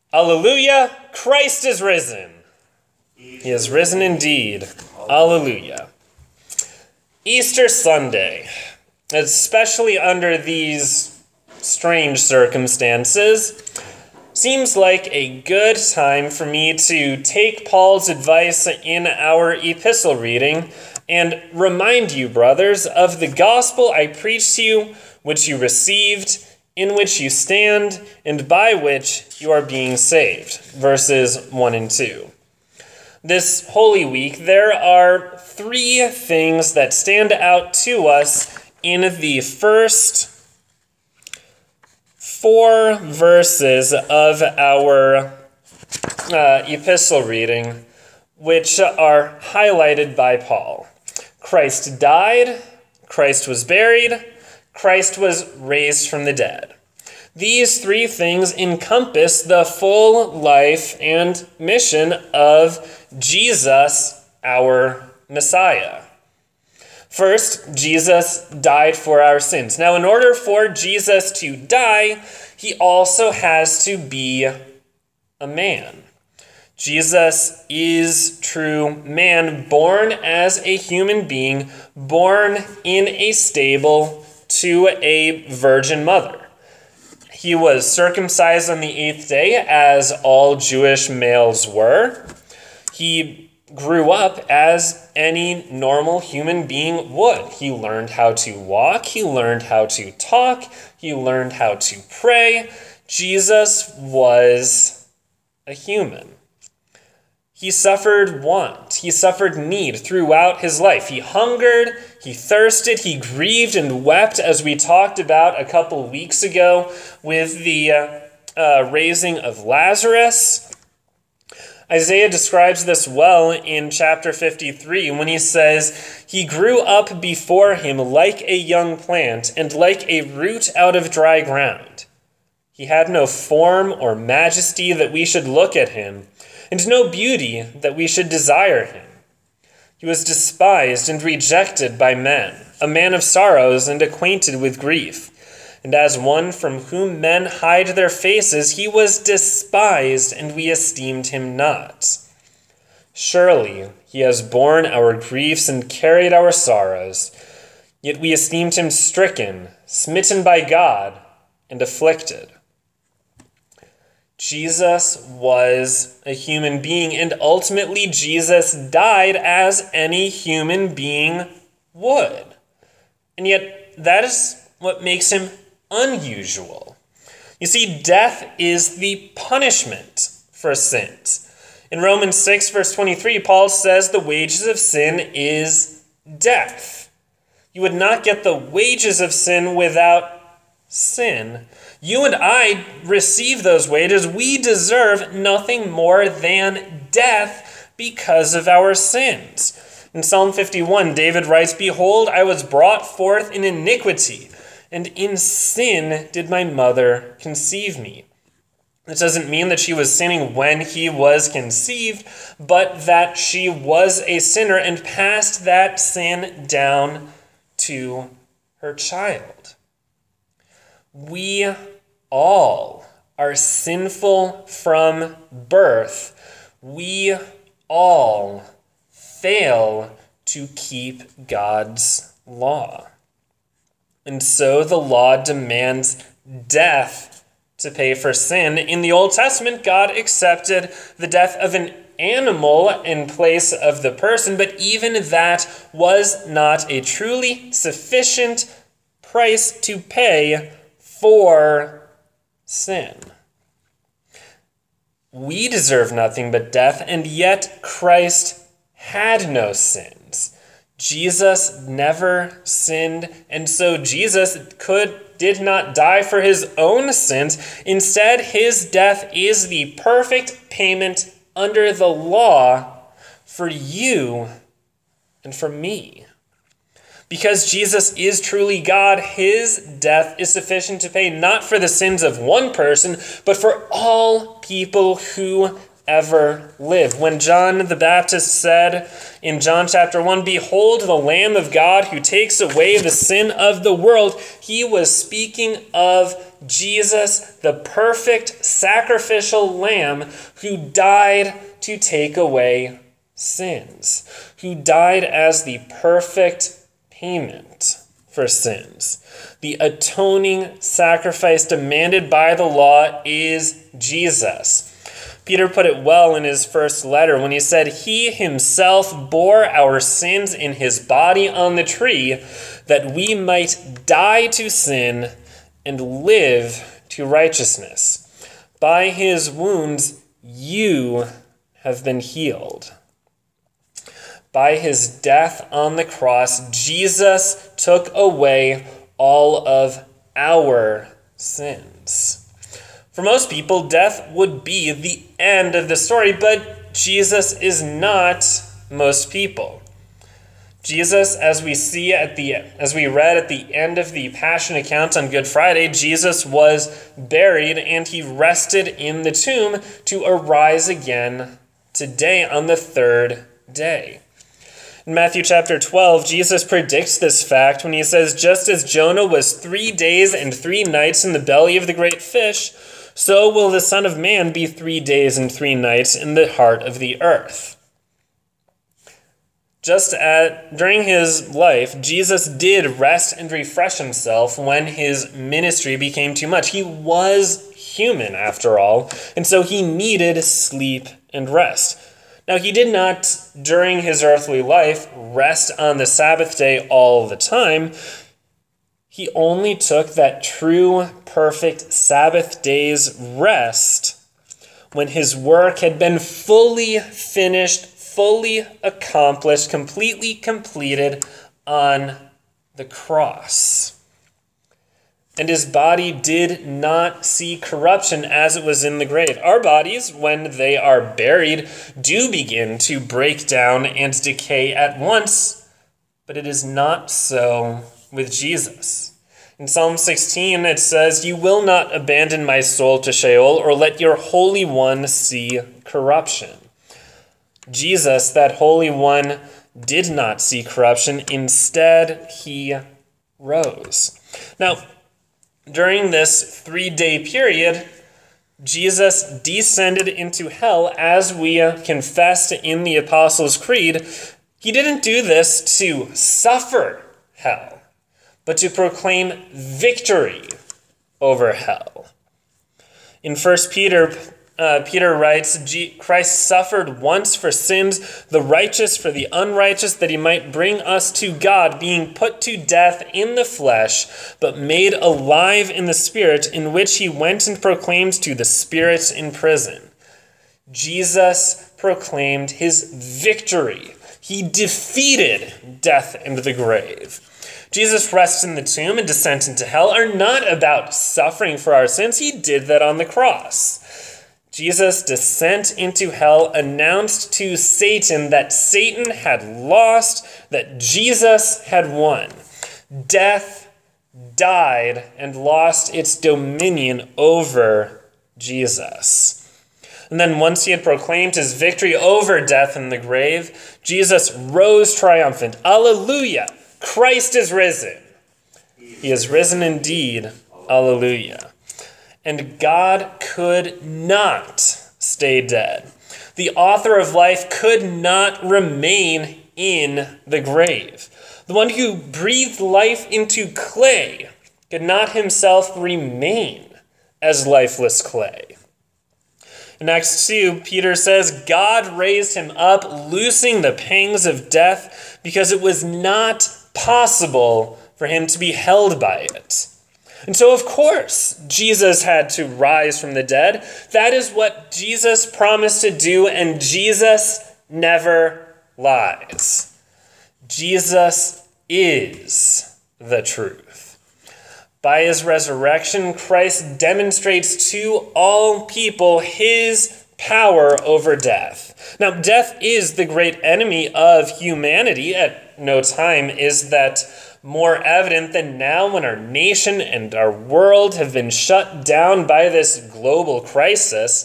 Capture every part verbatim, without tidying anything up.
Alleluia, Christ is risen. He is risen indeed. Alleluia. Easter Sunday, especially under these strange circumstances, seems like a good time for me to take Paul's advice in our epistle reading and remind you, brothers, of the gospel I preached to you, which you received, in which you stand, and by which you are being saved. Verses one and two. This Holy Week, there are three things that stand out to us in the first four verses of our uh, epistle reading, which are highlighted by Paul. Christ died, Christ was buried, Christ was raised from the dead. These three things encompass the full life and mission of Jesus, our Messiah. First, Jesus died for our sins. Now, in order for Jesus to die, he also has to be a man. Jesus is true man, born as a human being, born in a stable to a virgin mother. He was circumcised on the eighth day, as all Jewish males were. He grew up as any normal human being would. He learned how to walk. He learned how to talk. He learned how to pray. Jesus was a human. He suffered want. He suffered need throughout his life. He hungered, he thirsted, he grieved and wept, as we talked about a couple weeks ago with the uh, uh, raising of Lazarus. Isaiah describes this well in chapter fifty-three when he says, "He grew up before him like a young plant and like a root out of dry ground. He had no form or majesty that we should look at him, and no beauty that we should desire him. He was despised and rejected by men, a man of sorrows and acquainted with grief. And as one from whom men hide their faces, he was despised, and we esteemed him not. Surely he has borne our griefs and carried our sorrows, yet we esteemed him stricken, smitten by God, and afflicted." Jesus was a human being, and ultimately Jesus died as any human being would. And yet that is what makes him unusual. You see, death is the punishment for sins. In Romans six, verse twenty-three, Paul says the wages of sin is death. You would not get the wages of sin without sin. You and I receive those wages. We deserve nothing more than death because of our sins. In Psalm fifty-one, David writes, "Behold, I was brought forth in iniquity, and in sin did my mother conceive me." This doesn't mean that she was sinning when he was conceived, but that she was a sinner and passed that sin down to her child. We all are sinful from birth. We all fail to keep God's law. And so the law demands death to pay for sin. In the Old Testament, God accepted the death of an animal in place of the person, but even that was not a truly sufficient price to pay for sin. We deserve nothing but death, and yet Christ had no sins. Jesus never sinned, and so Jesus could did not die for his own sins. Instead, his death is the perfect payment under the law for you and for me. Because Jesus is truly God, his death is sufficient to pay not for the sins of one person, but for all people who ever live. When John the Baptist said in John chapter one, "Behold the Lamb of God who takes away the sin of the world," he was speaking of Jesus, the perfect sacrificial lamb who died to take away sins, who died as the perfect payment for sins. The atoning sacrifice demanded by the law is Jesus. Peter put it well in his first letter when he said, "He himself bore our sins in his body on the tree, that we might die to sin and live to righteousness. By his wounds you have been healed." By his death on the cross, Jesus took away all of our sins. For most people, death would be the end of the story, but Jesus is not most people. Jesus, as we see at the as we read at the end of the Passion account on Good Friday, Jesus was buried and he rested in the tomb to arise again today on the third day. In Matthew chapter twelve, Jesus predicts this fact when he says, "Just as Jonah was three days and three nights in the belly of the great fish, so will the Son of Man be three days and three nights in the heart of the earth." Just at, during his life, Jesus did rest and refresh himself when his ministry became too much. He was human, after all, and so he needed sleep and rest. Now, he did not, during his earthly life, rest on the Sabbath day all the time. He only took that true, perfect Sabbath day's rest when his work had been fully finished, fully accomplished, completely completed on the cross. And his body did not see corruption as it was in the grave. Our bodies, when they are buried, do begin to break down and decay at once, but it is not so with Jesus. In Psalm sixteen, it says, "You will not abandon my soul to Sheol, or let your Holy One see corruption." Jesus, that Holy One, did not see corruption. Instead, he rose. Now, during this three-day period, Jesus descended into hell, as we confessed in the Apostles' Creed. He didn't do this to suffer hell, but to proclaim victory over hell. In First Peter, uh, Peter writes, "Christ suffered once for sins, the righteous for the unrighteous, that he might bring us to God, being put to death in the flesh, but made alive in the spirit, in which he went and proclaimed to the spirits in prison." Jesus proclaimed his victory. He defeated death and the grave. Jesus' rest in the tomb and descent into hell are not about suffering for our sins. He did that on the cross. Jesus' descent into hell announced to Satan that Satan had lost, that Jesus had won. Death died and lost its dominion over Jesus. And then once he had proclaimed his victory over death and the grave, Jesus rose triumphant. Alleluia! Christ is risen. He is risen indeed. Alleluia. And God could not stay dead. The author of life could not remain in the grave. The one who breathed life into clay could not himself remain as lifeless clay. In Acts two, Peter says, "God raised him up, loosing the pangs of death, because it was not possible for him to be held by it." And so, of course, Jesus had to rise from the dead. That is what Jesus promised to do, and Jesus never lies. Jesus is the truth. By his resurrection, Christ demonstrates to all people his power over death. Now, death is the great enemy of humanity. At no time is that more evident than now, when our nation and our world have been shut down by this global crisis.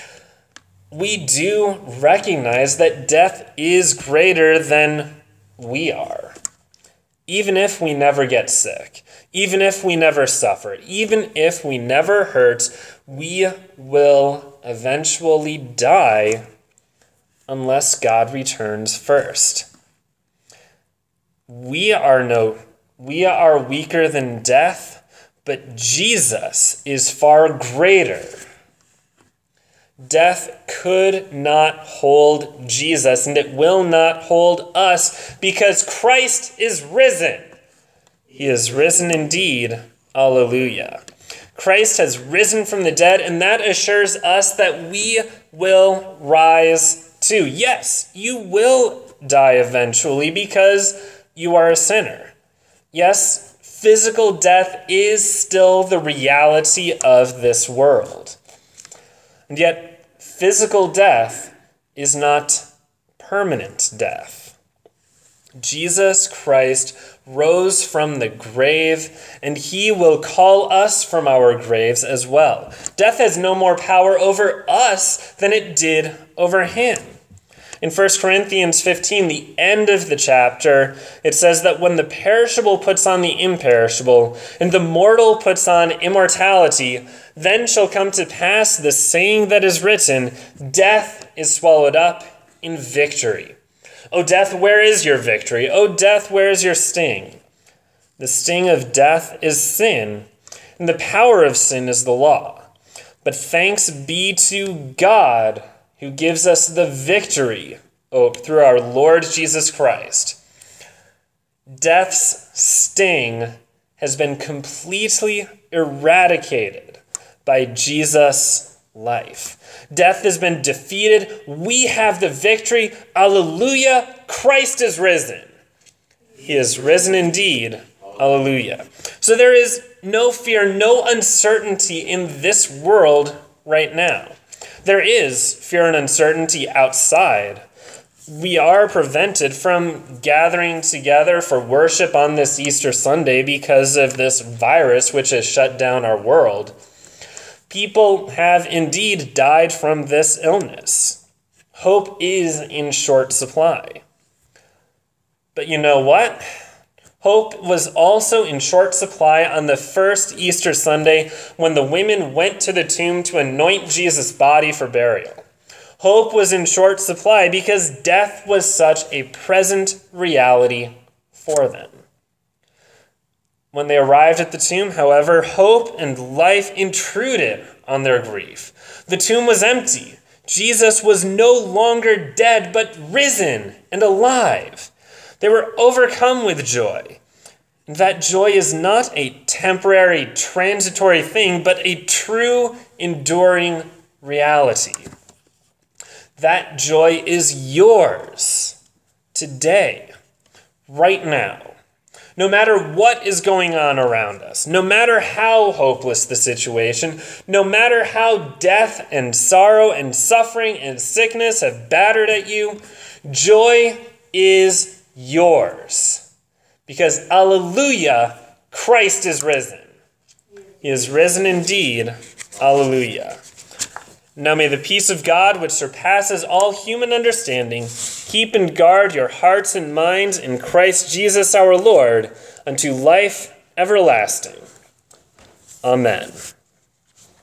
We do recognize that death is greater than we are. Even if we never get sick, even if we never suffer, even if we never hurt, we will eventually die unless God returns first. We are no, we are weaker than death, but Jesus is far greater. Death could not hold Jesus, and it will not hold us because Christ is risen. He is risen indeed. Alleluia. Christ has risen from the dead, and that assures us that we will rise too. Yes, you will die eventually because you are a sinner. Yes, physical death is still the reality of this world. And yet, physical death is not permanent death. Jesus Christ rose from the grave, and he will call us from our graves as well. Death has no more power over us than it did over him. In First Corinthians fifteen, the end of the chapter, it says that when the perishable puts on the imperishable, and the mortal puts on immortality, then shall come to pass the saying that is written, death is swallowed up in victory. O death, where is your victory? O death, where is your sting? The sting of death is sin, and the power of sin is the law. But thanks be to God, who gives us the victory through our Lord Jesus Christ. Death's sting has been completely eradicated by Jesus' life. Death has been defeated. We have the victory. Alleluia. Christ is risen. He is risen indeed. Alleluia. So there is no fear, no uncertainty in this world right now. There is fear and uncertainty outside. We are prevented from gathering together for worship on this Easter Sunday because of this virus which has shut down our world. People have indeed died from this illness. Hope is in short supply. But you know what? Hope was also in short supply on the first Easter Sunday when the women went to the tomb to anoint Jesus' body for burial. Hope was in short supply because death was such a present reality for them. When they arrived at the tomb, however, hope and life intruded on their grief. The tomb was empty. Jesus was no longer dead, but risen and alive. They were overcome with joy. That joy is not a temporary, transitory thing, but a true, enduring reality. That joy is yours today, right now. No matter what is going on around us, no matter how hopeless the situation, no matter how death and sorrow and suffering and sickness have battered at you, joy is yours. Because, alleluia, Christ is risen. He is risen indeed. Alleluia. Now may the peace of God, which surpasses all human understanding, keep and guard your hearts and minds in Christ Jesus our Lord, unto life everlasting. Amen.